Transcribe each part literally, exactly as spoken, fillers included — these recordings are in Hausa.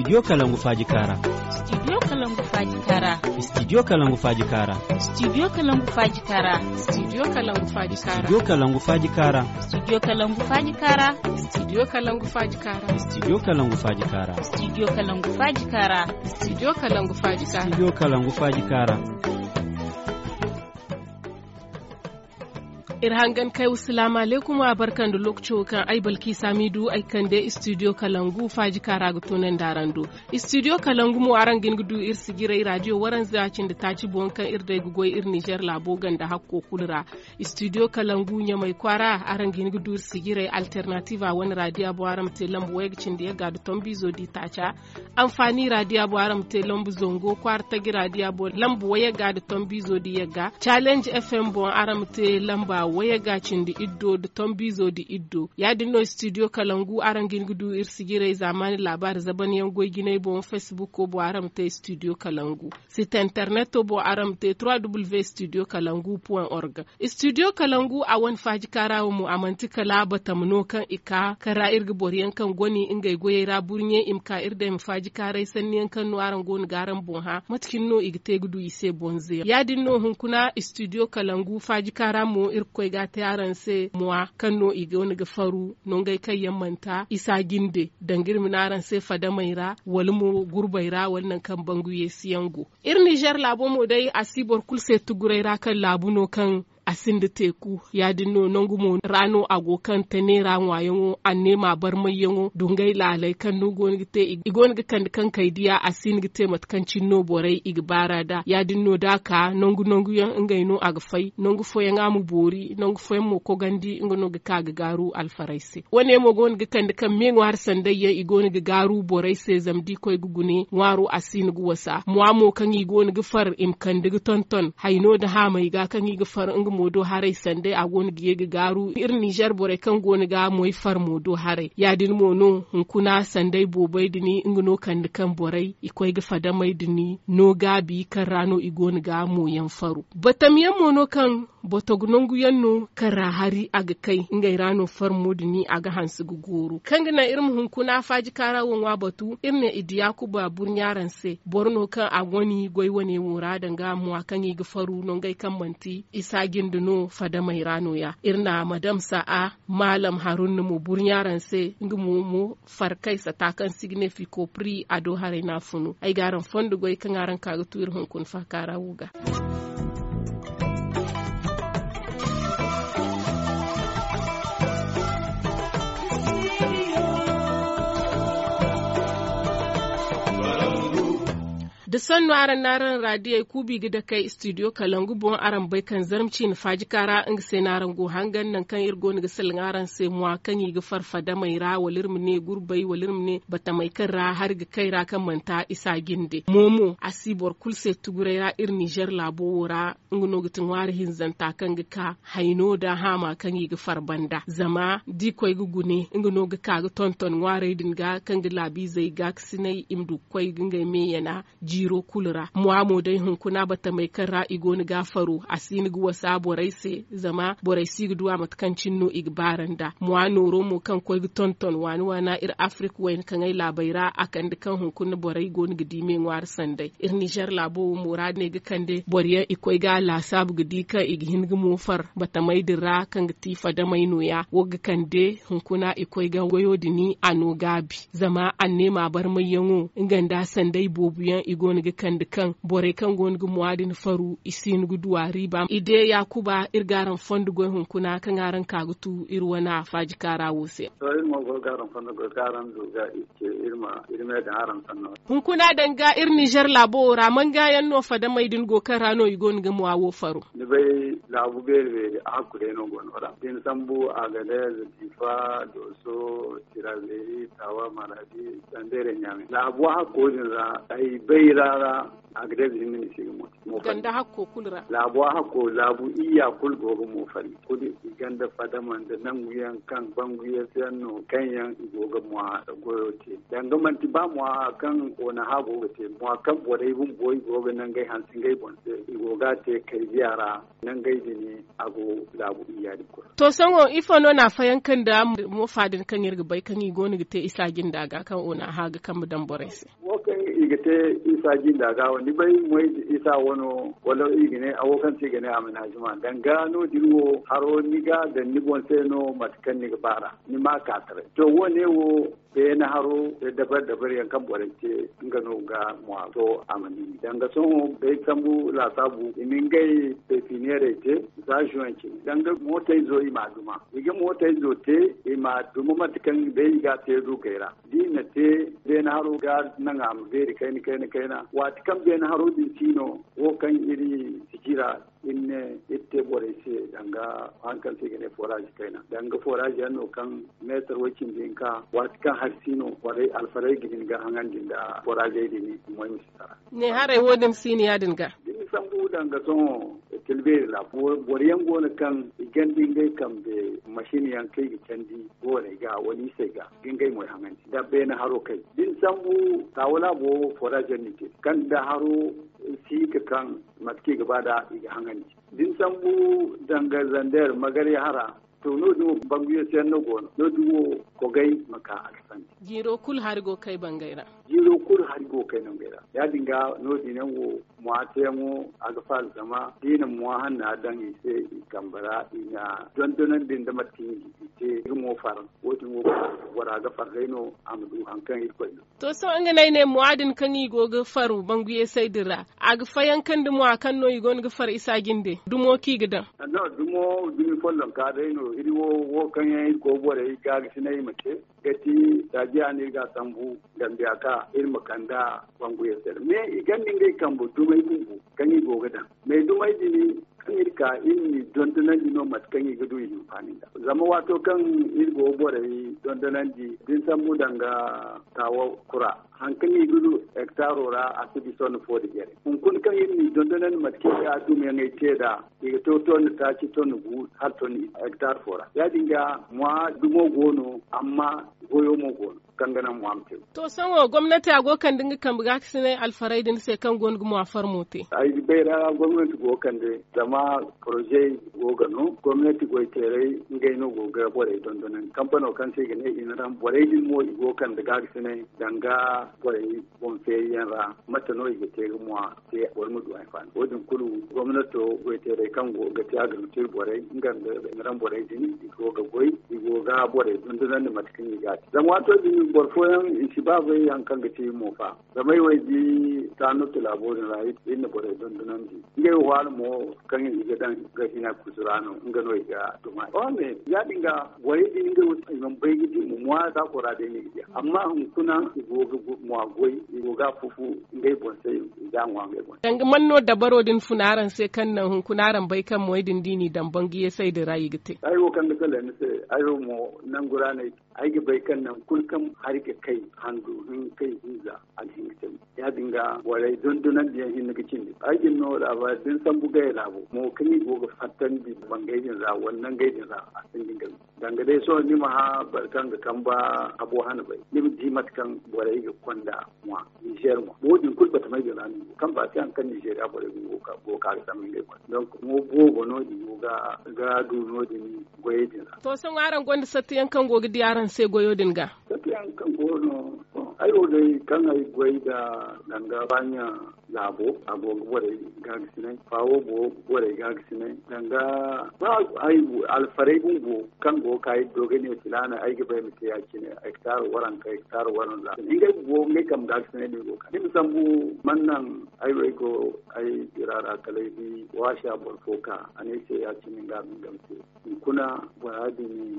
Studio Kalangu Faji Kara. Studio Kalangu Faji Kara. Studio Kalangu Faji Kara. Studio Kalangu Faji Kara. Studio Kalangu Faji Kara. Studio Kalangu Faji Kara. Studio Kalangu Faji Kara. Studio Kalangu Faji Kara. Studio Kalangu Faji Kara. Studio Kalangu Faji Kara. Studio Kalangu Faji Kara. Studio Kalangu Faji Kara. Irhangan kai assalamu alaikum wa barkan da lokacin kan ai balki samidu ai kan da studio Kalangu Faji Kara ga tonan darando studio Kalangu mu aran gin gudu ir sigirai radio waran zacin da taci bon kan ir da gugoi ir Niger labogan da hakko kulura studio Kalangu nya mai kwara aran gin gudu ir sigirai alternative wani radio bo aram te lambu wegcin da ya ga da tombizo di tacha amfani radio bo aram te lambu zongo kwarta gi radio bo lambu waya ga da tombizo di ya ga challenge fm bo aram te lamba waya gacin da iddo da tombizo da iddo ya dinno studio Kalangu arangin gudu irsigire zamani labar zaban yangoy ginay bon facebook ko bo aramte studio Kalangu site internet to bo aramte w w w point studio kalangu point org studio Kalangu a wan faji karawo mu amanti kala batamno kan ika kara irga boriyan kan goni ingay goye ra burnye imka irda im faji karai sanniyan kan no aran gon garan bon ha matkin no igte gudu ise bonze ya dinno hunkuna studio Kalangu faji karamu irko ga ta yaran se muwa kanno ige wani ga faru non gai kai yammanta isa ginde dangir minaran se fada maira walmu gurbaira wannan kan banguye siyango ir Niger labo mo dai asibor kulse tugureira kan labuno kan asin da teku ya dinno nongumo rano agokan ta ne ranwa yango anne ma bar mai yango dungai lalai kan nugo ngite igon ga kan kan kaidiya asin gite mat kan cinno borai igbara da ya dinno daka nongu nongu yan ngaino agfai nongu fo yanga mu bori nongu fo mo ko gandi ngono ga kaga garu alfaraise wane mo gon ga kan kan me war sandai ya igon ga garu borai se zamdi koy gugune waru asin gu wasa mo kan igon ga far im kan diga tonton hayno da ha mai ga kan iga far modo harai sande a goni gege garu ir Niger bore kan goni ga moy far modo harai ya din mono hunkuna sandai bobai dini ingno kan kan borai ikoi ga fada mai dini no gabi kan rano igoni ga moyan faru batamiyan mono kan botognongu yanno kara hari aga kai ingai rano far modini aga hansu guguru kan gina irin hunkuna faji kara wonwa batu irne idiyaku ba burnyaran se borno kan agoni goiwane wura danga mu kan yi ga faru non gai kan manti isa ginduno fada mai rano ya irna madam sa'a malam harun mu burnyaran se ngumu mu farkai satakan significo pri ado hare na funu ai garan fondu goi kan aran kaga tuir hunkun fakara wuga da sannu aran naran radiyo kubi gida kai studio Kalangu bon aran bai kan zarmci ni faji kara in sai naran go hangan nan kan irgo ni gisal ngaran sai muwa kan yi gifar fada mai ra walirmu ne gurbai walirmu ne bata mai kan ra har ga kai ra kan manta isa ginde momo asibor kulse tugure ra ir Niger labo wora nguno gitin wari hin zanta kan ga ka haino da hama kan yi gifar banda zama di koi gugune nguno ga ka ga tonton ware din ga kan ga labi zai ga sinai imdu koi ginga me yana jiro kulura muamo dai hunkuna bata mai kan ra'i goni gafaru asini guwa sabo raise zama borai sigduwa matkancin no igbaranda muano romo kan koy tonton wani wana ir africa wain kan ai labaira akan da kan hunkuna borai goni gidi me ngwar sandai ir Niger labo murad ne ga kande boriya ikoy ga la sabu gidi ka ighin gumo far bata mai dira kan gati fada mai noya woga kande hunkuna ikoy ga goyo dini ano gabi zama anne ma bar mai yango inganda sandai bobuyan igo ga kan da kan bore kan gon gu muadin faru isin gu duwari ba ide yakuba irgaran fondu go hunkuna kan aran kagutu irwana faji kara wose to irmo go garan fondu go garan do ga ike irma irme da aran sanno hunkuna danga ir Niger labo raman ga yanno fada mai din go karano igon ga muawo faru ni bai labu bere akure no gon ora din sambu agade difa doso tiraberi tawa maradi dandere nyame labu ha ko din ra ai bai kulara a gida da himin shi mo ganda hakko kulra labu hakko labu iya kul gogo mo fari kudi ganda fadaman da nan wuyan kan banguye sanno kanyan gogo mo da goyo te danga man ti ba mo kan ona hago te mo kan bore bun boy gogo nan gai hansin gai bon te goga te kai yara nan gai dini ago labu iya di ko to sanwo ifo no na fayan kan da mo fadin kan yirga bai kan yi goni te isa ginda ga kan ona haga kan dan bore se wokan igate isa ginda ga ni bai moy isa wono wala igine awokan ce gane amina juma dan gano dirwo haro niga da nibon sai no matkan ni bara ni ma ka tare to wone wo be na haro da dabar dabar yan kan borance ngano ga mo to amani dan ga son be tambu la sabu min gai be finere te za juanki dan ga mota zo ima duma ige mota zo te ima duma matkan be ga te du kaira dina te be na haro ga nan am be kai ni kai ni kai na wat kan be na haro din tino wo kan iri sikira inne itte bore se danga hankal se gane forage kaina danga forage yanno kan meter wakin dinka wat kan harsino ware alfarai gidin ga hangan dinda forage dini moy misara ne hare wodin sini ya dinga din sambu danga son tilbe la bore yango na kan igandin gai kan be machine yan kai gi candi bore ga wani sai ga gingai moy hangan da be na haro kai din sambu tawala bo forage ni kan da haro si ka kan matke gaba da iga hangani din sambu danga zander magari hara to no du banguye sen no gono no du ko gai maka aksan jiro kul hargo kai bangaira jiro kul hargo kai no gaira ya dinga no dinan wo muate mu aga fal zama dinan mu hanna dan ise kambara ina don donan din da matin ite mo far woti mo wara ga farreno amdu hankan irko to so an ganai ne muadin kan yi goga faru banguye sai dira aga fayan kan dumo akan no yigon ga far isa ginde dumo ki gidan no dumo dumi follon ka dai no iri wo wo kan yayi ko bore ga sinai mace gati dajiya ne ga sambu gambiya ka ilmu kanda banguye sai me igan ningai kambu dumai bungu kan yi goga dan me dumai dini kan irka inni dondonan di no mat kan yi gudu yi fani da zama wato kan irgo bore dondonan di din sambu danga tawo kura hankali gudu hektaro ra asibi son fodi gere kun kun kan yin dondonan matke ya tu me ngai teda e to ton ta ci ton gu har ton hektar fora ya dinga mwa dumo gono amma goyo mo gono kangana mu amte to sanwo gwamnati ago kan dinga kan buga sine alfarai din sai kan gon gumo afar mote ai beira gwamnati go kan de zama projet go gano gwamnati go tere ngai no go ga bore dondonan kampano kan sai gane ina ran bore din mo go kan daga sine danga bore bon fe yanra mata no ige tere mo te wal mu do ai fan wodin kulu gwamnati go tere kan go ga ta ga mutir bore ngan da ran bore din go ga goyi go ga bore dondonan da matkin ga zama to din borfoyan isibabe yankan ga ti mo fa da mai waji tanu laborin rai inda bore dondonan di ngai wal mo kan yi ga dan ga hina kusurano ngano ga duma o me ya dinga bore din ga wasu imam bai gidi mu mu da ko rade ni amma hun kuna go ga mu agoi go ga fufu ngai bon sai da mu ngai bon dan manno da baro din funaran sai kan nan hun kunaran bai kan moy din dini dan bangiye sai da rayi gite ai wo kan da kala ne sai ai mo nan gurane ai ga bai kan nan kulkan har ga kai handu in kai hiza alhingitin ya dinga warai dundunan da yin na kicin ai din no da ba din san buga ya labo mo kani goga fatan di bangaijin za wannan gaijin za a cikin gari danga dai so ni ma ha barkan da kan ba abo hana bai ni di matkan warai ga kwanda mu Niger mu bodin kulba ta mai da ni kan ba sai an kan Nigeria bare go ka go ka san min gai don mo bogo no di ga ga du no di goyejin to san waran gonda satti yankan gogi diyaran sai goyo dinga satti kan gono ayo dai kan ai gwai da danga banya labo abo bore gagsine fawo bo bore gagsine danga ba ai alfarai bungo kan go kai dogene filana ai ga bai mute yaki ne hektar waran kai hektar waran la inga go ngai kam gagsine ne go kan sambu mannan ai wai go ai irara kalai washa borfoka ane sai yaki ne ga min gamse kuna wadi ni a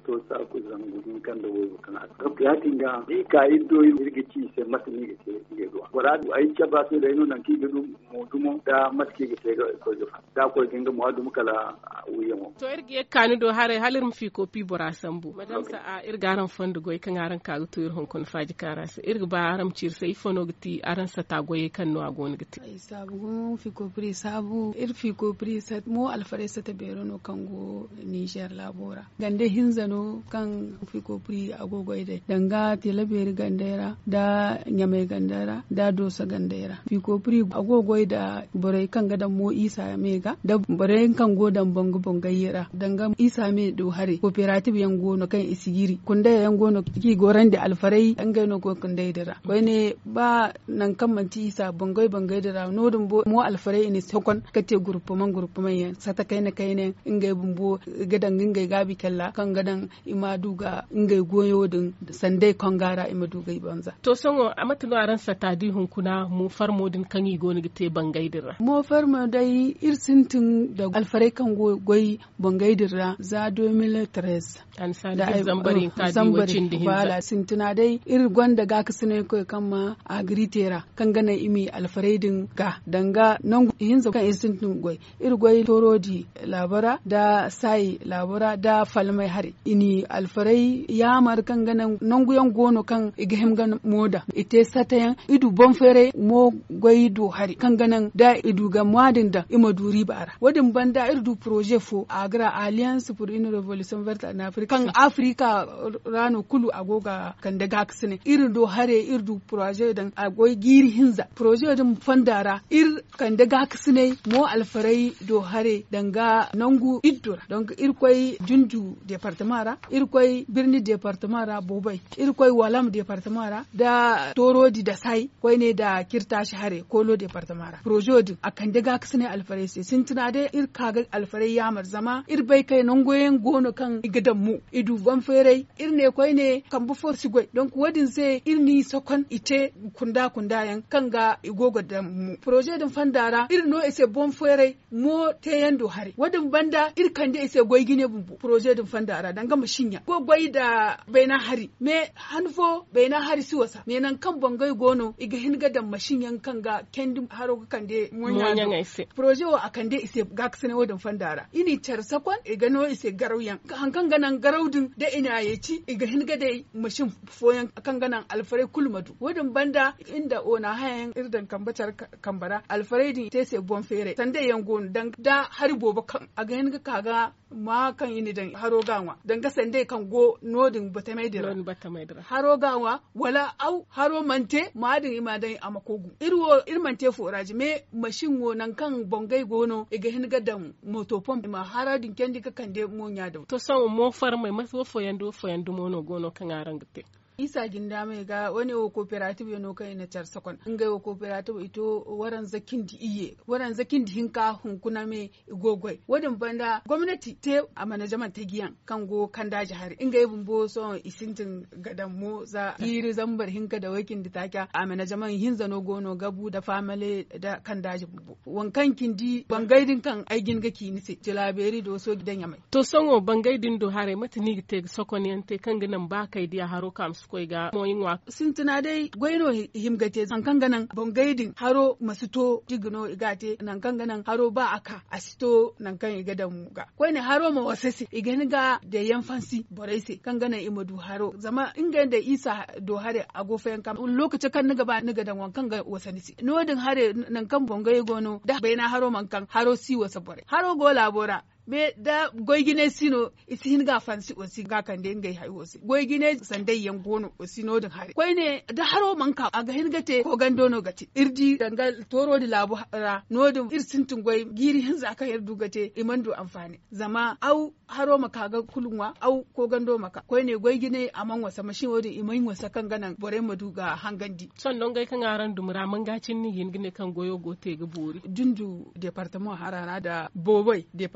to sa ku zan gudun kan da wai kana ka ya tinga i ka iddo irgici sai masani ga ce ga do wala ai ce ba sai da ino nan ki gudu mu dumo da maski ga ce ga ko da ko kinga mu hadu muka la wuyan to irgi kanu do hare halir mu fi kopi bora sambu madam sa a irgaran fondu goy kan aran ka to ir hon kon faji karasa irga ba aram cir sai fono giti aran sa ta goye kan no agon giti ai sabu fi kopri sabu ir fi kopri sat mo alfare sa ta bero no kango Niger labora gande hinzano kan fi kopri agogoy de danga teleberi gandera da nyame gandera da dosa gandera fi kopri agogoy da borai kan gadan mo isa mega da borai kan godan bongo bongayira danga isa me do hare cooperative yan gono kan isigiri kunda yan gono ki goran da alfarai an gaino go kunda dira wani ba nan kan manti isa bongoy bongoy dira nodum bo mo alfarai ne sokon kate gurpuman gurpuman yan sata kai na kai ne ingay bumbo gadan ingay gabi kella kan gadan imadu ga ingay goyo din sandai kongara imadu ga banza to songo amatino aran sata di hunkuna mu farmodin kan yi goni gite bangay dira mo farmo dai irsintin da alfarai kan goyi bangay dira za deux mille treize an sa da zambari ka di wacin da hinza wala sintina dai ir gwanda ga kasine ko kama agritera kan gana imi alfaredin ga danga nan hinza kan irsintin goyi ir goyi torodi labara da sai labara da falmai hari ini alfarai yamar kan gana nan guyan gono kan ighem gan moda ite satayan idu bonfere mo goyi do hari kan ganan da idu ga mwadin da imaduri bara wadin banda irdu projet fo agra alliance pour une révolution verte en Afrique kan Afrika rano kulu agoga kan daga kasine irin do hare irdu projet dan agoy giri hinza projet dum fandara ir kan daga kasine mo alfarai do hare danga nangu iddura donc ir koy junju département ra ir koy birni département ra bobai ir koy walam département ra da torodi da sai koy ne da kirtashi hare kolo département ra projet akan daga kasine alfarai sai sun tuna da ir kaga alfarai yamar zama ir bai kai nangoyen gono kan igadan mu idu ban fere ir ne koy ne kan bu forsi goy donc wadin sai ir ni sokon ite kunda kunda yan kan ga igogo da mu projet din fandara ir no ese bon fere mo te yando hare wadin banda ir kan da ese goy gine bumbu projet din fandara dan ga mashinya go goy da baina hari me hanfo baina hari siwasa me nan kan bangai gono iga hinga da mashinyan kan ga kendin haro kan de monya ise projet wa akan de ise ga kasane wadin fandara ini tar sakon iga no ise garauyan hankan ganan garaudin da ina yaci iga hinga da mashin foyan kan ganan alfare kulmadu wadin banda inda ona hayan irdan kambatar kambara alfare din te se bon fere tande yango dan da hari boba kan aga hinga kaga ma kan ini dan haro ganwa dan ga sande kan go nodin bata mai dira bata mai dira haro ganwa wala au haro mante madin ima dan amakogu irwo irmante foraji me mashin wo nan kan bongai gono iga hinga dan motopom ma haradin kendi ka kande monya da to son mo far mai maso foyando foyando mono gono kan arangate isa ginda mai ga wani wo cooperative yano kai na char sakon inga wo cooperative ito waran zakin di iye waran zakin di hinka hunkuna me igogoi wadin banda gwamnati te a management ta giyan kan go kan daji har inga yibun bo so isintin gadan mo za yiri zambar hinka da wakin di taka a management hinza no gono gabu da family da kan daji bubu wankan kindi bangaidin kan aigin gaki ni se tilaberi do so gidan yamai to songo bangaidin do hare matini te sakon yante kan ginan ba kai dia haro kam koy ga moyin wa sintina dai goyno himgate san kan ganan bongaidin haro masuto digno igate nan kan ganan haro ba aka asito nan kan igadan mu ga koyne haro ma wasasi igani ga da yan fansi boraise kan ganan imadu haro zama inga da isa do hare agofen kam lokaci kan niga ba niga dan wankan ga wasani si nodin hare nan kan bongai gono da bayna haro man kan haro si wasa bore haro go labora me da goygine sino isi hinga fansi osi ga kan de ngai hay osi goygine sandai yan gono osi no din hare koy ne da haro manka aga hingate ko gando no gati irdi dangal toro di labu ra no din irsintin goy giri hinza ka yardu gate imando amfani zama au haro maka ga kulunwa au ko gando maka koy ne goygine aman wasa mashin wodi iman wasa kan ganan bore maduga hangandi son don gai kan aran dumura man gacin ni hingine kan goyo gote ga bori dundu departement harara da boboy departement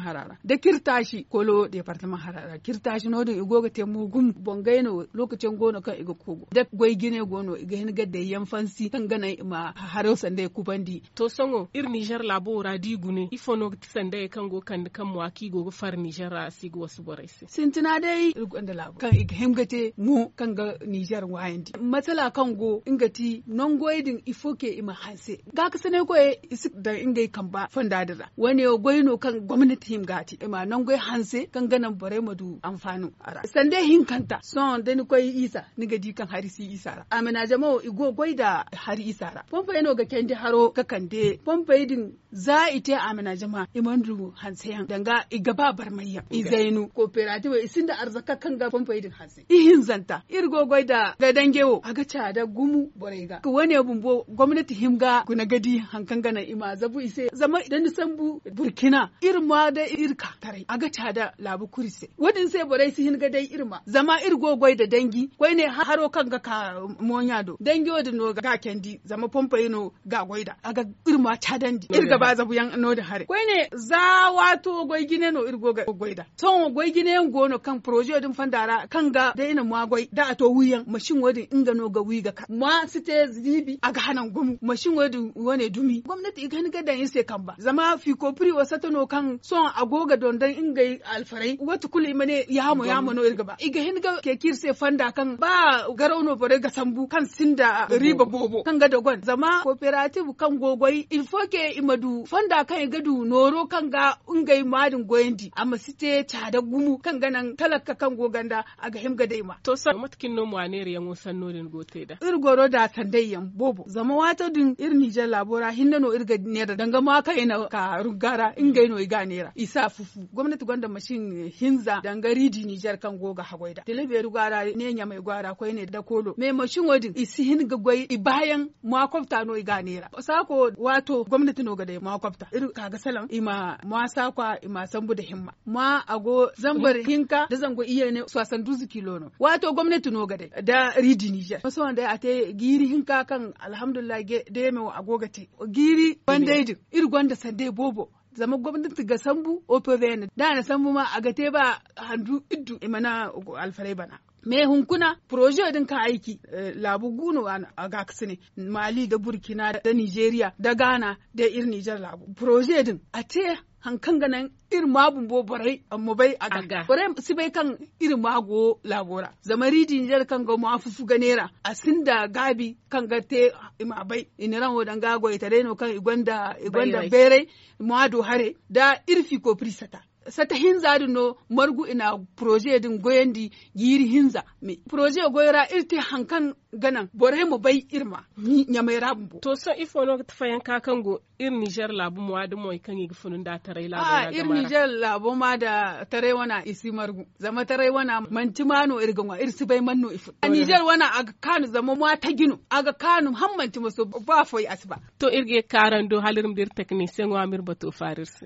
harara da kirtashi kolo departement harara kirtashi no din igoga te mugum bongaino lokacin gono kan iga kogo da goy gine gono iga hin ga da yan fansi kan gana ma haro sande kubandi to songo ir Niger labo radi gune ifono sande kan go kan kan mwaki go far Niger asi go wasu boraisi sintina dai irgonda labo kan iga himgate mu kan ga Niger wayandi matsala kan go ingati non goydin ifoke ima hanse ga ka sane ko isik da ingai kan ba fanda dira wani goyno kan gwamnati himgati ima non goy hanse kan ganan bare madu amfanu ara sande hinkanta son da ni koy isa ni ga di kan harisi isara amina jama'o igo goida hari isara pompa eno ga kendi haro ka kande pompa idin za ite amina jama'a imandu hanseyan danga igaba barmayya izainu cooperative isinda arzaka kan ga pompa idin hanse ihin zanta irgo goida ga dangewo aga cha da gumu borega ko wani bumbo gwamnati himga kuna gadi hankan gana ima zabu ise zama idan sambu burkina irma da irka tare aga cha da labu kurise wadin sai borai su hinga dai irma zama irgo goida dangi koi ne haro kan ga ka monyado dangi wadin no ga kendi zama pompa ino ga goida aga irma cha dandi irga ba zabu yan no da hare koi ne za wato goi gine no irgo ga goida son goi gine gono kan projet din fandara kan ga da ina ma goi da to wuyan mashin wadin inga no ga wiga ka ma site zibi aga hanan gumu mashin wadin wane dumi gwamnati igan ga da yin sai kan ba zama fi ko pri wasata no kan son agoga don dan inga alfarai wata kuli mane yamo yamo no irga ba iga hin ga ke kirse fanda kan ba garono bare ga sambu kan sinda riba bobo kan ga dogon zama cooperative kan gogoi il faut que imadu fanda kan gadu noro kan ga ungai madin goyendi amma site tada gumu kan ganan talaka kan goganda aga himga dai ma to sa matkin no mwane riyan wasan nodin gote da irgoro da sandayyan bobo zama wata din ir Niger labora hinna no irga ne da danga ma kai na ka rugara ingai no iga nera isa fufu gwamnati gwanda mashin hinza danga ridi Niger kan goga hagoida delivery gwara ne nya mai gwara koi ne da kolo me mashin wadin isi hin ga gwai bayan makwabta no iga nera sako wato gwamnati no ga da makwabta ir kaga salam ima ma sakwa ima sambu da himma ma ago zambar hinka da zango iya ne soixante douze kilo no wato gwamnati no ga da da ridi Niger so wanda ate giri hinka kan alhamdulillah da me agogate giri bandaidin ir gwanda sande bobo zama gwamnati ga sambu opvn da na sambu ma a gate ba handu iddu imana alfarai bana me hunkuna projet din ka aiki labu guno a gaksine Mali da Burkina da Nigeria da Ghana da ir Niger labu projet din a te hankan ganan irin mabun bo barai amma bai aga barai si bai kan irin mago labora zamari dinjar kan ga mafufu ganera asinda gabi kan ga te ima bai iniran wodan gago itare no kan igwanda igwanda bere mado hare da irfi ko prisata sata hinza no margu ina projet din goyendi yiri hinza me projet goyra irti hankan ganan bore mu bai irma nyamai rabu to so ifo no tafayan kakango ir Niger labu mu adu moy kan yi funun da tare labu ah ir Niger labu ma da tare wana isi margu zama tare wana mantimano irganwa irsi bai manno ifu a Niger wana aga kanu zama ma ta gino aga kanu hammanti maso ba foi asba to irge karando halirum dir technicien wa mir bato farirsi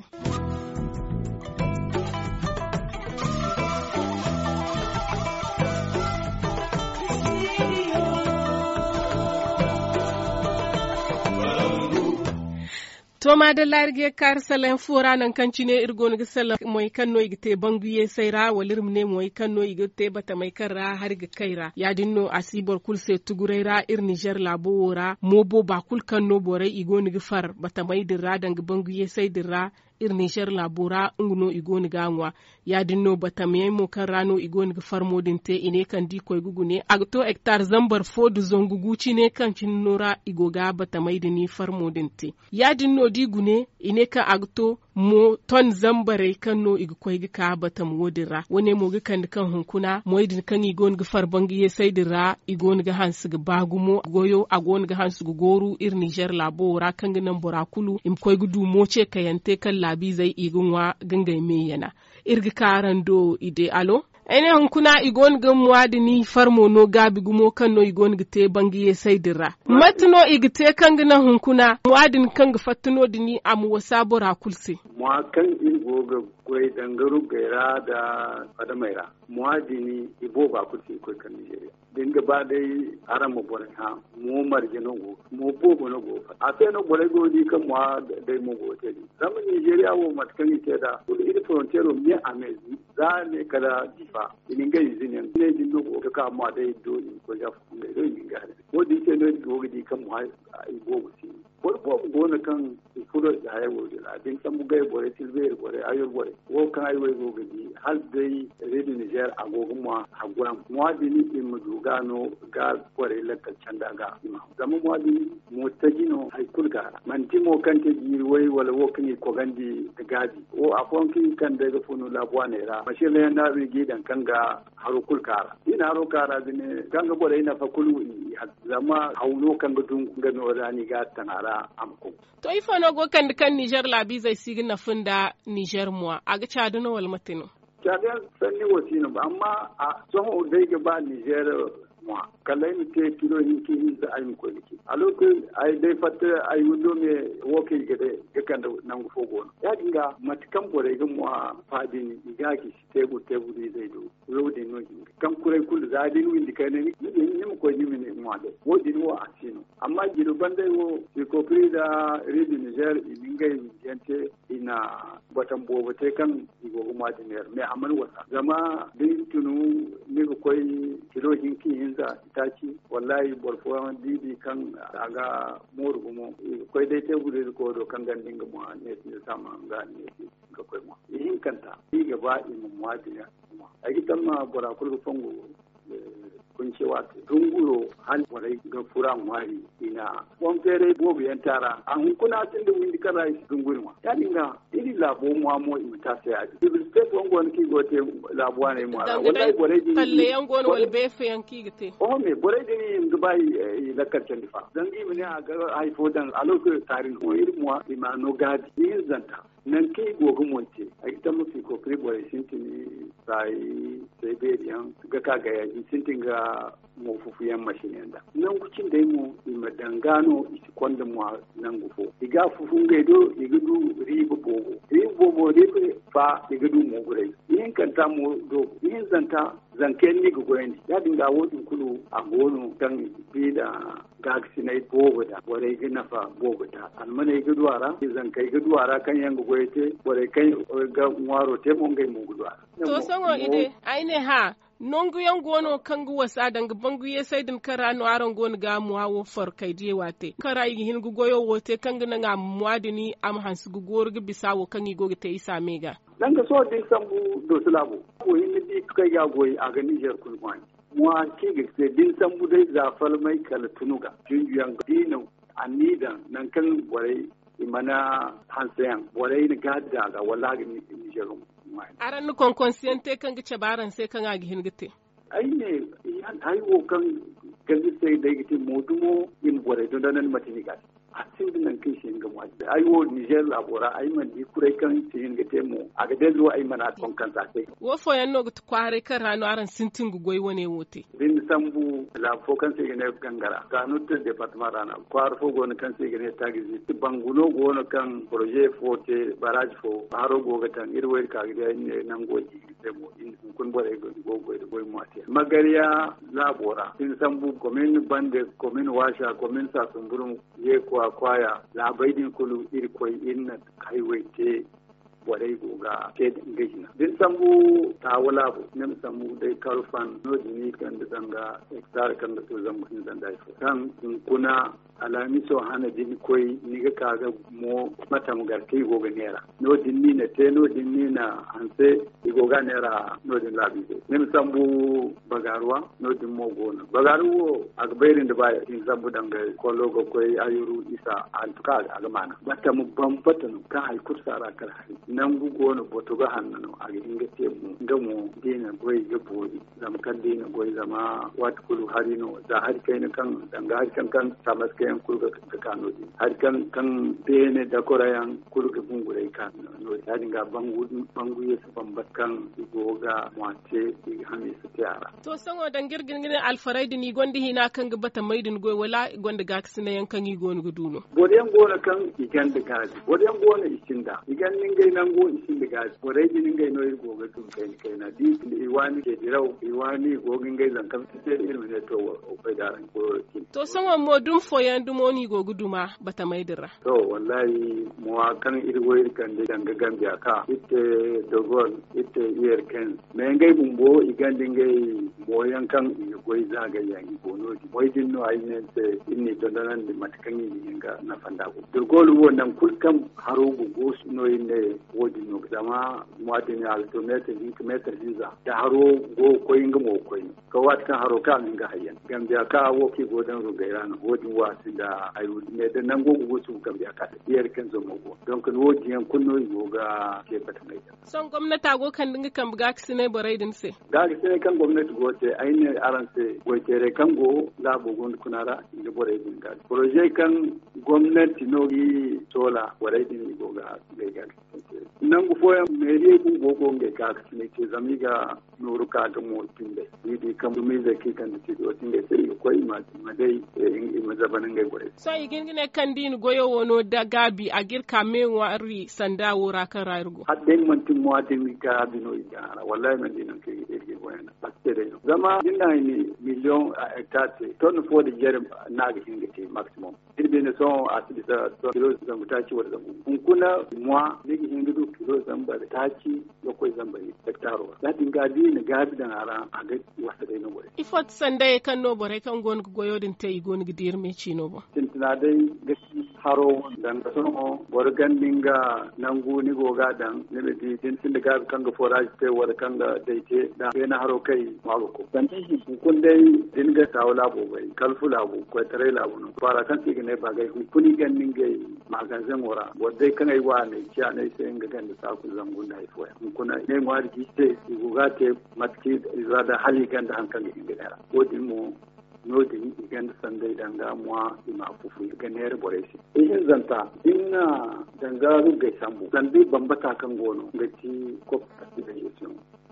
to ma da large kar salen fura nan kanci ne irgon ga sala moy kanno igite banguye sayra walirm ne moy kanno igite bata mai karra har ga kaira ya dinno asibor kulse tugureira ir Niger labora mobo ba kul kanno bore igon ga far bata mai dirra dan ga banguye sai dirra ir Niger labora ngno igoni gangwa ya dinno batamye mo kan rano igoni farmo dinte ine kan di koy gugune agto hectare zambar fodu zonguguci ne kan cinnora igoga batamai dini farmo dinte ya dinno di gune ine kan agto mo ton zambare kan no igu koy ga batam wodira wone mo ga kan kan hunkuna moydin kan igoni ga farbangi ye saydira igoni ga hansu ga bagumo goyo agoni ga hansu goru ir Niger labora kan ga nan borakulu im koy gudu moce kayante kan labi zai igunwa gangai me yana irga karando ide alo ene hunkuna igon ga muadini farmo no gabi gumo kan no igon gite bangiye saydira matno igite kan ga hunkuna muadin kan ga fatno dini am wasabora kulse mu kan irgo ga koy dangaru gaira da adamaira muadini ibo ba kulse koy kan Nigeria dinga ba dai aran mu bore ha mu marje no go mu bobo no go a sai no bore go di kan mu dai mu go te zama Nigeria wo matkan ite da kul iri frontiero mi amezi za ne kala difa inin ga izinin ne din no go ka ma dai do ni ko ja fu ne dai ni ga ko di te no go di kan mu ai go go ko ko gona kan furo da ya wo da din san mu ga bore silver bore ayo bore wo kan ai wo go gidi hal dai redi Niger agogun mu haguran mu adini in mu dugano ga bore lakal canda ga zama mu adini mu tajino ai kulga man timo kan te jiri wai wala wo kan ko gandi da gadi wo afon kin kan daga funu labuwa ne ra mashi le na bi gidan kan ga haro kulkara ina haro kara dine kan ga bore ina fa kulu zama hauno kan ga dun ga no rani ga tanara amko to ifo no go kan kan Niger labi zai sigi na funda Niger muwa aga chadu no wal matino chadu sanni wasino amma a son dai ga ba Niger muwa kalai mi te kilo hin ki hin da ayi ko liki a lokacin ai dai fatta ai wundo me woke ga dai ga kan da nan go fogo ya dinga matikan bore ga muwa fadin igaki tebu tebu zai do rodi no kan kurai kul zadin windi kai ne ni ko ni ne muwa da wodi no asino amma gido bandai wo ko da redi Niger ibinga yante ina batan bobo te kan igo kuma dinar me amal wasa zama din tunu ne ko koy kilo hinki hinza itaci wallahi borfo didi kan aga morgumo koy dai te bude ko do kan gandin ga mu ne sama ga ne ga koy mu yin kanta yi gaba imu muadiya a gidan ma bora kullu fongo kun ce wato dunguro hal warai ga furan wari ina won fere bobu yan tara an kuna tun da windi kala dunguro ma ya dinga iri labo mu amo imta sai a bibil step won gon ki gote labo ne mu wallahi borai din kalle yan gon wal befe yan ki gite o me borai din dubai lakar tandifa dan gi mene a ga haifo dan a lokacin tarin ko iri mu imano gadi yin zanta nan kai gogun wance a ita mafi kokari bore sintini sai sai beriyan ga kaga yaji sintin ga mofufuyan mashin da nan kucin da mu ima dangano isi kwanda mu nan gufo iga fufun gaido igudu ribu bobo ribu bobo ribu fa igudu mu gurai yin kanta mu do yin zanta zanken ni gugoyen ya dinga wodin kulu a gono kan bi da gaksi na bobo da wore gina fa bobo da almane guduwara zan kai guduwara kan yan gugoyete wore kai ga ngwaro te mon gai mu guduwara to sango ide aine ha nongu yan gono kangu wasa danga bangu ye sai din kara no aron gon ga mu hawo for kai je wate kara yi hin gugoyo wote kanga na ngam muadini am hansu gugor ga bisawo kan yi goge te isa mega danga so din sambu do sulabo ko hin di kai ga goyi a ga Niger kulmani mu an ki ga din sambu dai zafal mai kala tunuga jinjuyan dino anida nan kan warai imana hansayan warai ni gadda ga wallahi Niger aran kon consciente kan gice baran sai kan agi hingite ai ne yan ai wo kan kan sai da gite modumo in gore don nan matini ga a cikin nan kai shi ga mu ai wo Niger labora ai man di kurai kan cikin gite mu a ga dai ai mana kon kan sai wo fo yan no kware kan rano aran sintin gugoi wone wote din sambu la fo kan sai ne gangara kanu te departement rana kwar fo gon kan sai ne tagizi bangulo gon kan projet fo te barrage fo haro go ga tan irwe ka ga ne nan goji sai mu in kun bore go go go go mu ate magariya labora din sambu commune bande commune washa commune sa sumburum ye kwa kwaya labaidin kulu irkoi inna highway te warai goga ke ngejina din sambu tawala bu nem sambu dai karfan no dini kan da zanga hectare kan da to zambu hin zanda ifo kan kuna alami so hana dini koi ni ga kaga mo mata mu garkai goga nera no dinni na te no dinni na hanse goga nera no din labi nem sambu bagaruwa no din mo gona bagaruwo agbairin da baya din sambu danga ko logo koi ayuru isa altuka agamana mata mu bambata no ka hay kursara kar hari nan gugo no boto ga hannu a ga inga temu ga mu dina goyi ga bodi zam kan dina goyi zama wat kulu harino da har kai ne kan danga har kan kan tamaske kayan kulga ka kano di har kan kan bene da korayan kulga bungure kan no ya dinga bangu bangu yesu bambat kan igoga mwace i hami su tiara to sango dan girgin gine alfaraidi ni gondi hina kan gabata maidin goy wala gonda gaksina yankan yi gonu guduno boden gona kan igan da gaji boden gona isinda igan ningai nan go isinda gaji boraidi ningai no irgo ga tun kai kai na di iwani ke dirau iwani gogin gai zan kan sai irin ne to o bai da ran ko to sango modum foyan dumoni go guduma bata maidira to wallahi mu kan irgo irkan da danga gambia ka ite dogon ite yerken me ngai bumbo igan dingai moyan kan igoi zaga yangi gono di moy dinno ayne se inni to danan di matkan yi ga na fanda ko dogolu wannan kulkam haro go no inde wodi no dama muadin al to meter di meter diza da haro go ko inga mo ko ko wat kan haro kan inga hayyan gambia ka woki godan rugairan wodi wasi da ayu ne da nan go go su gambia ka yerken zo mo go donc wodi yan kunno yi ga ke bata mai son gwamnati go kan dinga kan buga kisne borai din se ga kisne kan gwamnati go te ayne aran se go tere kan go la bugun kunara inda borai din ga projet kan gwamnati no yi sola borai din go ga ga ga nan go foya meri ku go go ga ka kisne ke zamiga nuru ka ga mo tinde ni di kan dumi da ke kan ti do tinde sai ko ima ma dai in ma zabanin ga borai so igin gine kan din goyo wono da gabi a girka me wari sanda wora kan rayugo hadden mantin mo hadden ga bino idara wallahi man dinan ke irge goyana baktere zama dinna ni million hectare ton fo de jerem na ga hinga te maximum dirbe ne so a tibisa to kilo zan ta ci wanda kun kuna mo ne ga hinga do kilo zan ba ta ci lokoi zan ba hectare da dinga bi ne ga bi dan ara a ga wasa dai no bore ifot sanda e kan no bore kan gon goyo din tay gon gidir me ci no bo tintina dai gaski haro dan so borgan dinga nangu ni goga dan ne be di tin tin daga kan ga forage te war kan ga daite da na haro kai mago ko dan shi kun dai dinga tawla bo bai kalfu labo ko tare labo no fara kan ti ne ba ga kuni gan ninga magazin wora wadai kan ai wa ne kiya ne sai ga gan da saku zangun da ifo kuna ne ma di te goga te matki izada hali gan da hankali inda ko din mu nodin igan sandai danga muwa ima fufu ganer boresi in zanta inna danga rugai sambu sandai bambata kan gono gati ko participation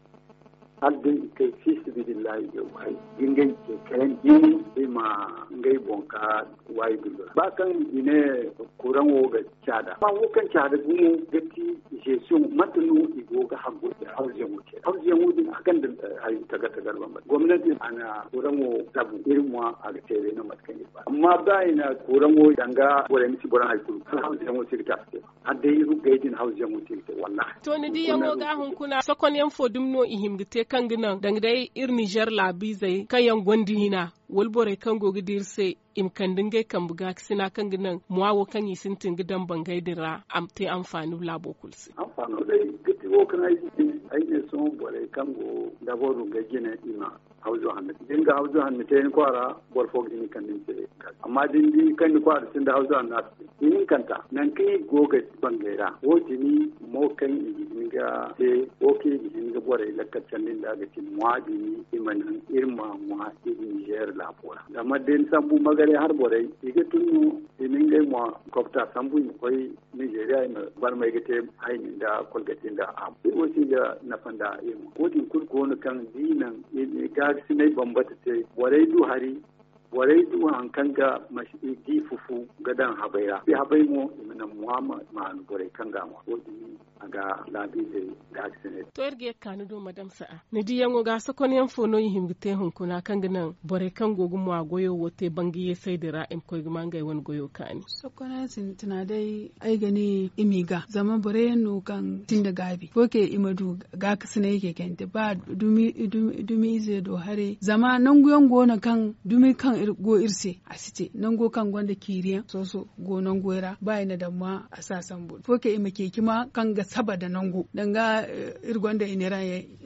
haddin kai fi sibidillahi ya wai gingai ke kayan yin ima ngai bonka wai dulo ba kan ine kuran wo ga chada ba wo kan chada gumu gati gestion matunu igo ga hagu da hauze muke hauze mu din akan da ayi taga tagar ban gwamnati ana kuran wo tabu irin mu a ga tere na matkan ba amma ba ina kuran wo danga wala misi boran ay kulu hauze mu sirta hadde yu gaidin hauze mu sirta wallahi to ni di yango ga hun kuna sokon yan fodum no ihimgite kan ginan dangdai ir Niger labi zai kayan gondi hina walbore kan gogi dirse im kan dinga kan buga sina kan ginan muawo kan yi sintin gidan bangai dira am te amfani labo kulsi amfani dai giti wo kan ai ai ne so bore kan go da boru ga gina ima hauzo hannu dinga hauzo hannu te ko ara bor fo gini kan din te amma din di kan ko ara tin da hauzo hannu in kanta nan kai goga bangaira wo jini mo kan yi ga te o ke yi ga bore lakacin din da ga tin muadi imanan irma muadi Niger lapora da madden sambu magare har borai ige tunu ininge mo kopta sambu koy Nigeria no bar mai gete hayin da kolgatin da am ko siga na fanda imo ko din kurko no kan dinan ne ga sinai bambata te borai du hari borai du hankanga mashi di fufu gadan habaira bi habai mo imana muhammad man borai kanga mo ko din aga labi de gaksene to erge kanu do madam sa'a ne di yango ga sakon yan fono yi himgite hun kuna kan ginan bore kan gogu mu agoyo wote bangiye sai dira em koy manga won goyo kani sakona sin tana dai ai gani imiga zaman bore no kan tinda gabi foke imadu ga kasne yake kente ba dumi dumi dumi ze do hare zama nan guyon gona kan dumi kan go irse asite nan go kan gonda kiriya soso go nan goira ba ina da ma asasan bu foke imake kima kan ga saba da nango danga irgonda inera ya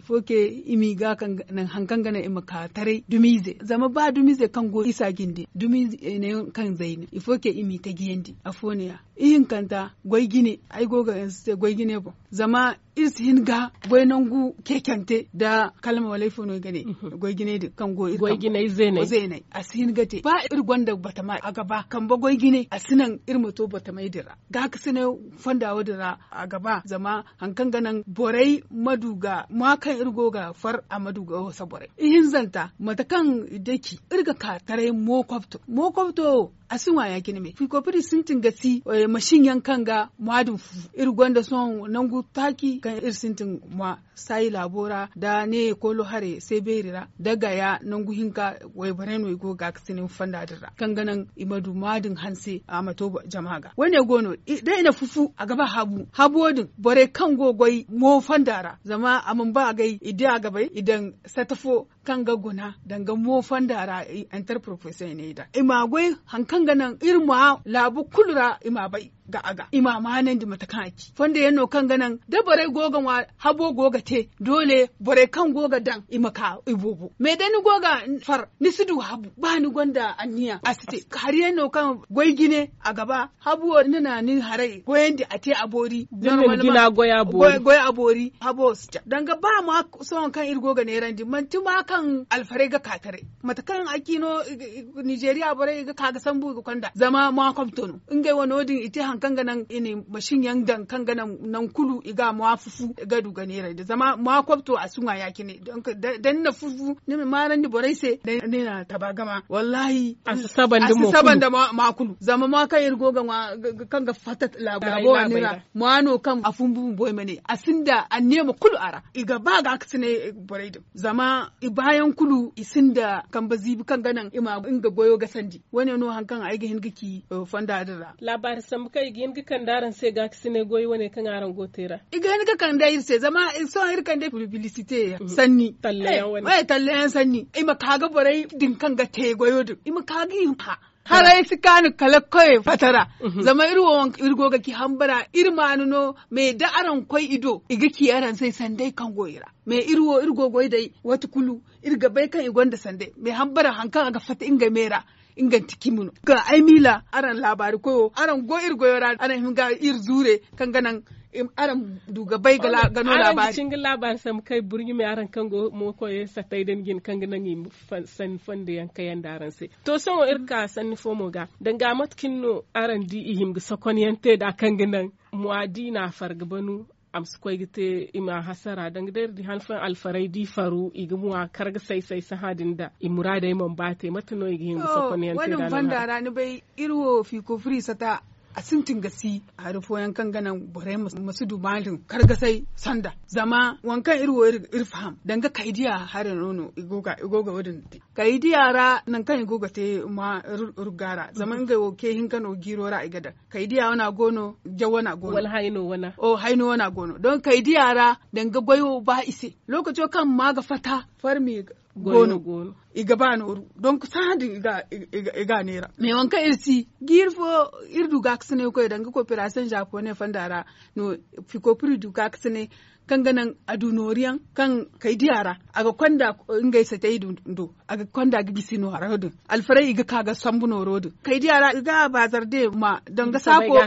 ifoke imi ga kan nan hankan gana ima ka tare dumize zama ba dumize kan go isa gindi dumize ne kan zaini ifoke imi ta giyendi afoniya ihin kanta goy gine ai goga yansu goy gine bo zama irsi hinga goy nangu kekente da kalma walai fono gane goy gine de kan go goy gine zene zene asin gate ba ir gonda bata ma a gaba kan ba goy gine asinan irmato bata mai dira ga ka sine fanda wadira a gaba zama hankan ganan borai maduga ma kan irgo ga far a maduga wasa borai ihin zanta matakan daki irga ka tare mo kwafto mo kwafto asinwa ya kini me fi kofiri sun tingasi mashin yankan ga mwadin fu ir gwanda son nangu taki kan ir sintin ma sai labora da ne kolo hare sai berira daga ya nangu hinka wai bareno igo ga kisinin fanda dira kan ganan imadu madin hanse a mato jama'a wane gono da ina fufu a gaba habu habodin bore kan gogoi mo fandara zama amun ba gai idan gaba idan satafo kan ga guna danga mo fandara enter professor ne da imagoi hankan ganan irma labu kulura ima bai ga aga ima manan di matakan aki fanda yano kan ganan da bare gogan wa habo goga te dole bare kan goga dan ima ka ibubu me da ni goga far ni sudu habu ba ni gonda aniya asite har yano kan goigine a gaba habu nina ni harai goyendi ate abori dan gina goya abori goya abori habo sta danga ba ma son kan irgoga ne randi man tuma kan alfare ga katare matakan aki no Nigeria bare ga kaga sambu ga kwanda zama ma kwamtono ingai wano din ite kan ganan ini mashin yang dan kan ganan nan kulu iga mafufu ga duga ne da zama ma kwabto a sunwa yaki ne dan na fufu ne maran ni borai se ne na tabagama wallahi asaban da mu asaban da ma kulu zama ma kan irgo ga kan ga fatat labo nira ma no kan afun bu boy mane asinda anne ma kulu ara iga ba ga aksine borai da zama bayan kulu isinda kan bazibi kan ganan ima inga goyo ga sandi wani no hankan aige hingiki fanda dira labar sam kai gin kan daran sai ga kisine goyi wane kan aran gotera iga ni kan da irse zama so ir kan da publicity sanni tallayan wani wai tallayan sanni ima kaga borai din kan ga te goyo din ima kagi ha harai sikanu kala koy fatara zama irwo irgo ga ki hambara irmanu no me da aran koi ido iga ki aran sai sandai kan goyira me irwo irgo goy dai wata kulu irga bai kan igonda sandai me hambara hankan ga fata inga mera inganti kimuno ga aimila aran labari koyo aran go ir goyora aran hinga ir zure kan ganan aran duga bai ga gano labari aran cingin labar sam kai burgi me aran kan go mo koye satay den gin kan ganan yi san fande yan kayan daran sai to so irka san fomo ga danga matkinno aran di ihim ga sakon yante da kan ganan muadina fargabanu am skoy gite ima hasara dang der di hanfan alfarai di faru igmu a karga sai sai sahadin da imurada imam bate matano igin so kon yan wannan fandara ni bai irwo fi ko free sata a sintin gasi a rufo yankan ganan bore masu dumalin karga sai sanda zama wankan irwo irfaham danga kaidiya har nono igoga igoga wadin kaidiya ra nan kan igoga te ma rugara zaman ga woke hinkano girora igada kaidiya wana gono jawana gono wal haino wana o haino wana gono don kaidiya ra danga goyo ba ise lokaci kan ma ga fata farmi gono gono iga ba noru donc sadin iga iga, iga nera me wanka irsi girfo irdu gaksene ko danga coopération japonais fandara no fiko pridu gaksene kan ganan adunoriyan kan kai diyara aga kwanda ingai sa tayi do aga kwanda ga gisino harodin alfarai iga kaga sambuno rodin kai diyara iga bazarde ma danga sako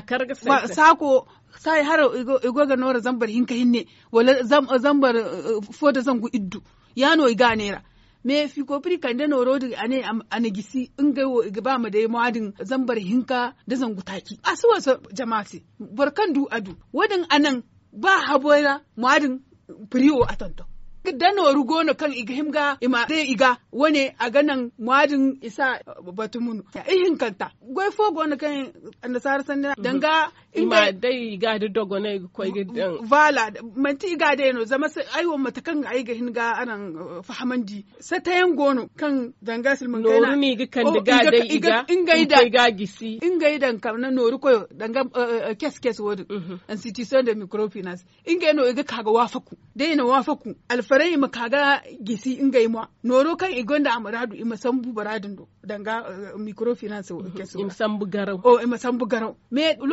sako sai haro igo igo ga nora zambar hinka hinne wala zambar foda zangu iddu yano iga nera me fi ko pri kan da noro da ane ane gisi in ga wo ga ba mu da muadin zambar hinka da zangu taki asuwa so jama'ati barkan du adu wadin anan ba haboira muadin priwo atanto da noru gono kan iga himga ima dai iga wane a ganan muadin isa batumunu ihin kanta goy fo gono kan andasar sanda danga ima dai iga da dogone ko iga vala manti iga dai no zama sai aiwo matakan ai ga hinga anan fahamandi satayen gono kan danga silmun kaina noru ni ga kan diga dai iga inga iga gisi inga idan kam na noru ko danga kes kes wodi institution de microfinance inga no iga kaga wafaku dai na wafaku alfarai ma kaga gisi inga ima noro kan igonda amaradu ima sambu baradin do danga microfinance kesu im sambu garau o ima sambu garau me lokaci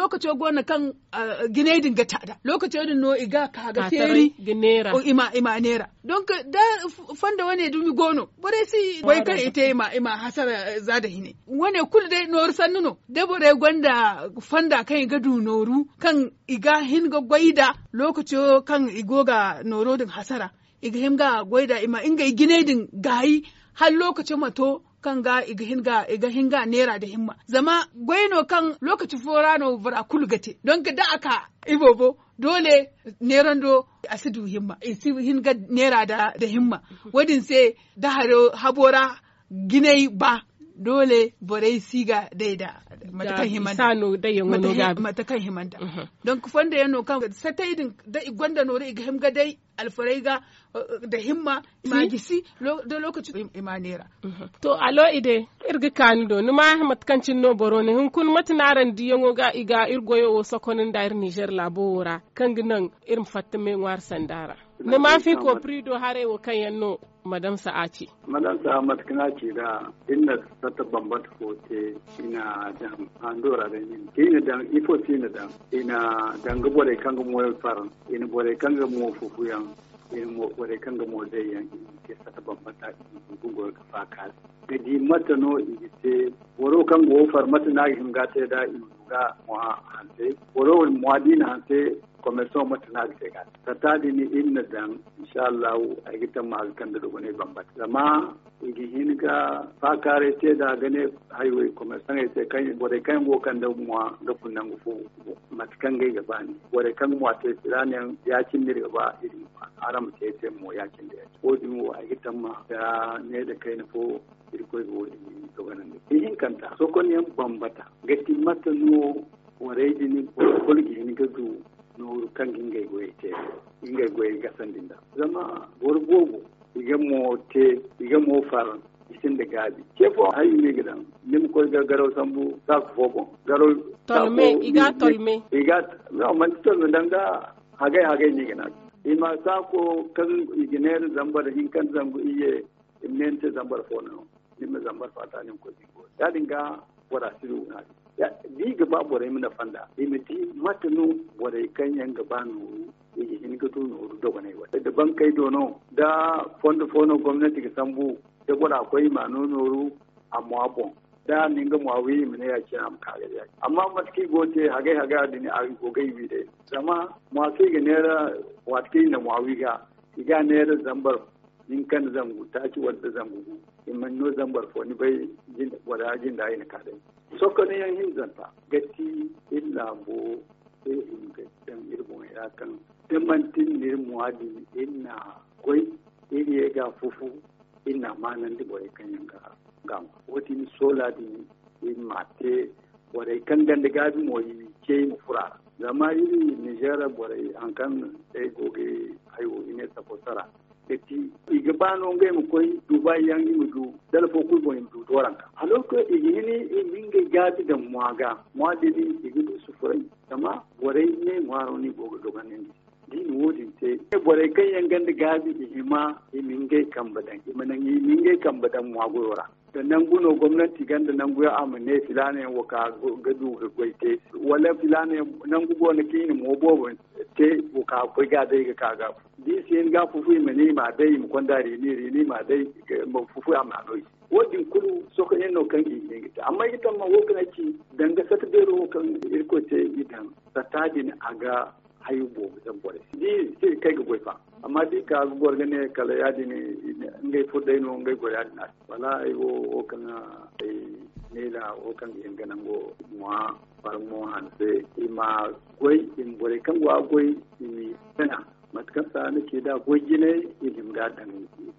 fona kan uh, gineidin ga tada lokacin no iga ka ga feri ginera o ima ima nera donc da fanda wane dumi gono bore si wai kan ite ima ima hasara zada hine wane kul dai nor sannuno da bore gwanda fanda kan ga du noru kan iga hin ga gwaida lokacin kan igoga norodin hasara iga him ga gwaida ima inga gineidin gayi har lokacin mato kan ga iga hinga iga hinga nera da himma zama gwaino kan lokaci forano vara kulgate don ka da aka ibobo dole nerando asidu himma isi hinga nera da da himma wadin sai da haro habora ginai ba dole borai siga dai da matakan himanta sanu da yangono gabi matakan himanta don ku fanda yano kan sataidin da igwanda nore iga himga dai alfarai ga da himma magisi da lokaci imanera to alo ide irga kanido numa matkancin no boro ne hun kun matnaran diyango ga iga irgoyo o sokonin da ir Niger labora kan ginan irin fattame war sandara ne ma fi ko prido hare wo kan yanno madam sa'aci madam sa matkana ce da inna ta bambata ko te ina da andora da yin ina da ifo tina da ina danga bore kan mo faran ina bore kan mo fufuyan ina mo bore kan mo dai yan ke ta bambata gungo ka faka da di mata no ite woro kan go far mata na him ga te da ga mo hante woro mo adina hante commerçant matana ga ga tata dini inna dan insha Allah a gita ma kan da gone bambat zama igi hinga fakare te da gane highway commerçant ai te kai bore kai go kan da mu da kunnan go matkan ga gaba ne bore kan mu te tsiranen ya cin ne gaba irin aram te te mu ya cin da ko din mu a gita ma da ne da kai na fo irko go din to ganan ne hin kanta so kon yan bambata gati mata no wore dini ko gi hin ga du no kan gingai goye te gingai goye gasan dinda zama borgogo iga mo te iga mo far isin da gabi ke fo ayi ne gidan nim ko ga garo sambu ta fobo garo tolme iga tolme iga no man to danga hagai hagai ne gina ima sa ko kan iginer zambar hin kan zangu iye imnente zambar fono nim zambar fata ne ko digo ya dinga wara siru na ya di gaba bore mina fanda imiti matanu bore kan yan gaba no yi hin ga to no do bane wa da ban kai dono da fondo fono gwamnati ga sambu da gura akwai mano noru amma bon da ninga muawi mine ya ci am kare ya amma matki gote hage haga dini a gogai bi dai zama muafi ga nera watki na muawi ga iga nera zambar nin kan zangu ta ci wanda zangu imman no zambar fo ni bai jin wada jin da ina kare sokone yan hinzanta gatti illa bo e hinga dan irbo ya kan temantin nir muadi inna koi iri ga fufu inna manan di bore kan yanga gam wati ni sola di in mate bore kan gande gabi moyi ke mu fura zama iri Nigeria bore an kan sai goge ayo ine saposara eti igabano ngai mu koy Dubai yangi mu du dal fo ku boy du doranka alors que igini minge gadi da muaga muadi ni igini sufurai kama bore ne mwaro ni gogo doganen di wodi te bore kan yangan da gadi ihima minge kambadan imanan minge kambadan muagora da nan guno gwamnati ganda nan guya amane filane waka gadu ga goite wala filane nan gugo na kini mo bobo te waka ko ga dai ga kaga di sin ga fufu mene ma dai mu kwandare ni ni ma dai mu fufu amma doi wodin kulu soko yen no kan gi ne amma ita ma wo kana ci danga sata dero kan irko te idan satadin aga hayubo zan bore di sai kai ga goifa amma di ka gor gane kala yadi ne ngai fudai no ngai gor yadi na wala ai wo o kana ai nela o kan yin ganan go muwa farmo hanse ima goi in bore kan go goi imi sana matkan sa nake da goji ne ilim ga dan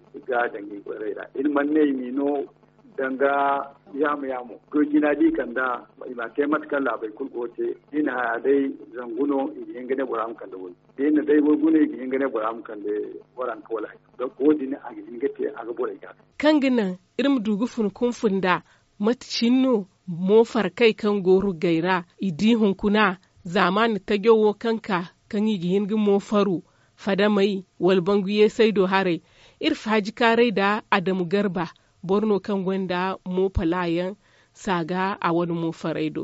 ga dan ni gore da ilman ne mi no danga yamu yamu goji na di kan da ima kai matkan labai kulgote ina dai zanguno yin gane buram kan da wani ina dai gune yin gane buram kan da waran kola da godi ne a yin gate a ga bore ga kan gina irin dugu fun kun funda matcinno mo farkai kan goru gaira idi hunkuna zamani ta gyowo kanka kan yi yin mo faru fada mai walbanguye sai do hare irfaji kare da Adamu Garba Borno kan gwanda mo palayan saga a wani mo faraido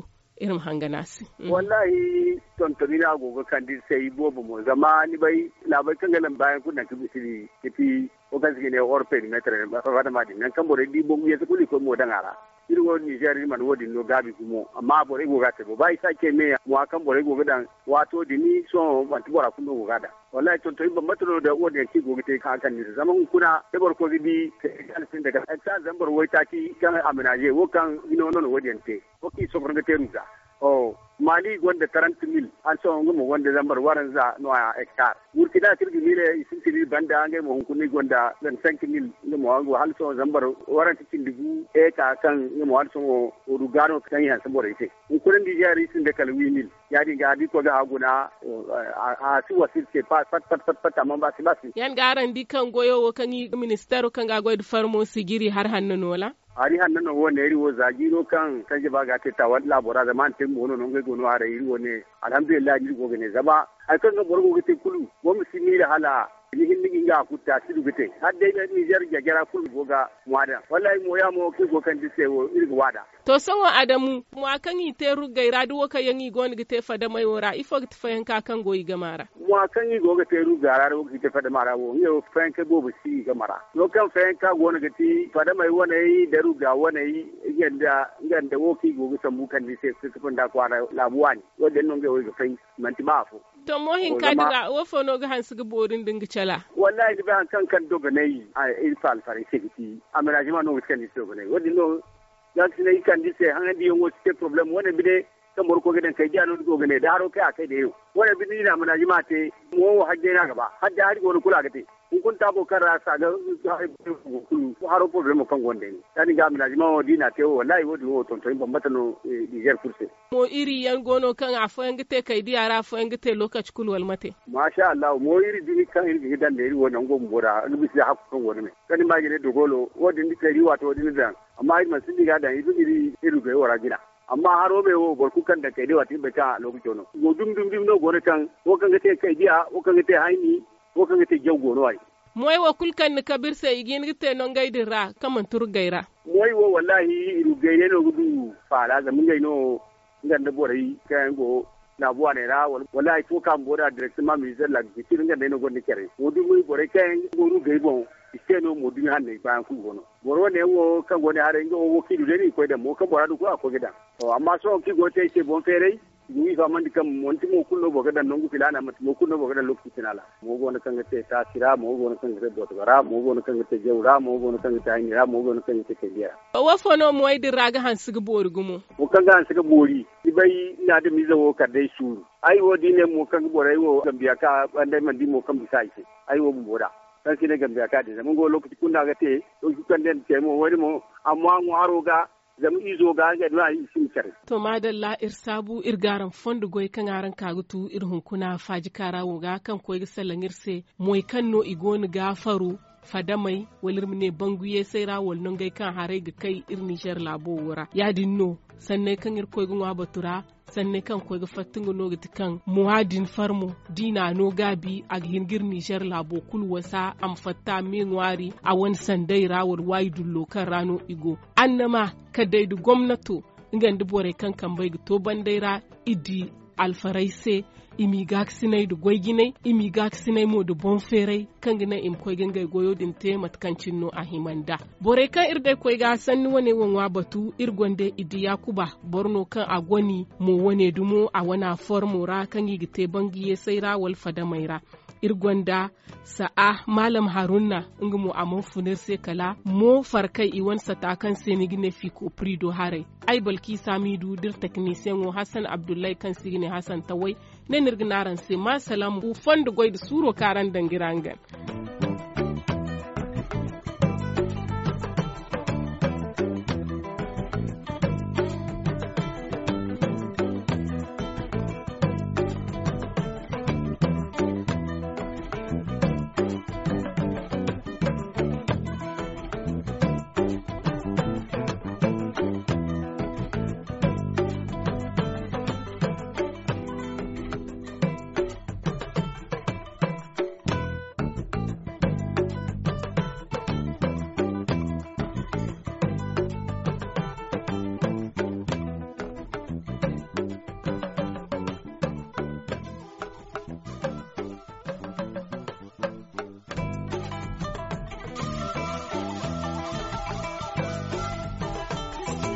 irin hanganasi wallahi tontoni na gogo kan di sai bobo mo zama ni bai labai kan galan bayan kunna kibisiri kifi o kan sigine or perimeter ba fa da madi nan kan bore di bomu yeso kuli ko mo dangara irwo Niger man wodi no gabi kumo amma bore go gate bo bai sake me mo kan bore go gadan wato dini so man tibora kuno go gada wallahi ton to ban matalo da wodi ki go gite kan kan ni zaman kuna e bor ko gidi kan sin daga ta zambar wai taki kan aminaje wo kan ino non wodi ente o ki so ko gate ruga oh mali gonda trente mille an so ngumo gonda zambar waran za no a hectare wurkida tirgi mile isin tiri banda ngai mo hunkunni gonda vingt-cinq mille ngumo wango hal so zambar waran cikin digu e ka kan ngumo hal so o rugano kan yan sambore ite hunkunin di jari isin de kal huit mille yadi ga di ko ga aguna a si wasit ke pat pat pat pat pat amma ba si basi yan garan di kan goyo wo kan yi ministero kan ga goy farmo sigiri har hannu nola ari hannu no wone ri wo zagiro kan kanje ba ga ta walla bora zaman tin mono no ngai gono ara iri wone alhamdulillah ni go gane zaba ai kan ga borgo gite kulu wo musimi da hala ni hinni ga kutta sidu gite har dai ni jar jagara kulu goga mwada wallahi mo ya mo ki go kan dise wo iri wada to sanwa adamu mo akan yi teru gaira du wo kayan yi gon gite fada mai wora ifo gite fayan ka kan goyi gamara mo akan yi go gite ru gara ro gite fada mara wo yo fayan ka go bisi gamara no kan fayan ka go gite fada mai wona yi da ruga wona yi yanda yanda wo ki go gite mu kan dise su kun da kwara labuwani wanda non ga wo ga fayin manti bafo to mo hin ka diga wo fo no ga hansu ga borin dinga chala wallahi diba han kan kan doga nei a ilfal fare segiti amara jima no kan dise go nei wodi no dan sinai kan dise han di yo ste problem wona bide kan morko gidan kai jano go gane da haro kai akai da yau wona bide na amara jima te mo hajje na gaba hajje har go kula gate kun kun tabo kara sa ga haro problem kan gonde ni tani ga amara jima wodi na te wallahi wodi wo ton ton bambata no Niger kurse mo iri yan gono kan afo yan gite kai di ara afo yan gite lokaci kulwal mate masha Allah mo iri dini kan iri gidan da iri wannan go mbora lubi sai hakku kan woni me kani ma gine dogolo wodi ni kai wato wodi ni dan amma ai masu diga da iri iri iri ga wara gina amma haro be wo borku kan da kai wati be ta lokaci no go dum dum dum no gone kan wo kan gite kai dia wo kan gite haini wo kan gite jaw gono ai moy wo kulkan ni kabir sai igin gite non gaidira kaman tur gaira moy wo wallahi iru gaire no gudu fara ga mun gaino nganda borai kan go na buwa ne ra wallahi ko kan boda directement ministère la giti nganda no gonni kere wodi muy borai kan go ru gai bon isteno mo dumi hanne bayan ku gono boro ne wo kan gone are ngo wo kidu deni ko da mo kan bora du ko ko gidan to amma so ki go te bon fere ni fa man dikam mon ti mo kullo bo gadan nongu filana mat mo kullo bo gadan lokti tinala mo go na kan te ta sira mo go na kan te do gara mo go na kan te jewra mo go na kan te ayira mo go na kan te kediya wa fono mo ay diraga han siga bori gumo mo kan ga han siga bori ibai ina da mizo wo kadai shuru ai wo dine mo kan borai wo gambiya ka bandai man di mo kan bisai ai wo boda kan sine gambiya ka de mun go lokaci kunna ga te to kan den te mo wani mo amma mu haro ga zam izo ga ga na yi sin kare to madalla irsabu irgaran fondu goy kan aran kagutu irhun kuna faji karawo ga kan koy sallan irse moy kan no igoni gafaru fadamai walirmine banguye sai rawol non gai kan hare ga kai ir Niger labo wura ya dinno sanne kan ir koy gunwa batura sanne kan koy ga fattingo no ga kan muadin farmo dina no gabi a hingir Niger labo kul wasa am fatta min wari a wani sandai rawol waidullo kan rano igo annama kadai du gwamnato ingandi bore kan kan bai to bandaira idi alfaraise imi gaksinai da goiginai imi gaksinai mo da bonferai kan gina im koy ganga goyo din te matkancin no a himanda bore kan irde koy ga sanni wane wanwa batu irgonde idi yakuba borno kan agoni mo wane dumo a wana formura kan yigite bangiye sai rawal fada maira irgonda sa'a malam haruna inga mu amon funir se kala mo farkai iwan sata kan senigine fiko prido hare ai balki samidu dir technicien wo hasan abdullahi kan sigine hasan tawai ne nirginaran se ma salamu fondu goyde suro karan dangirangan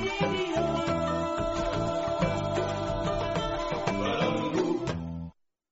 studio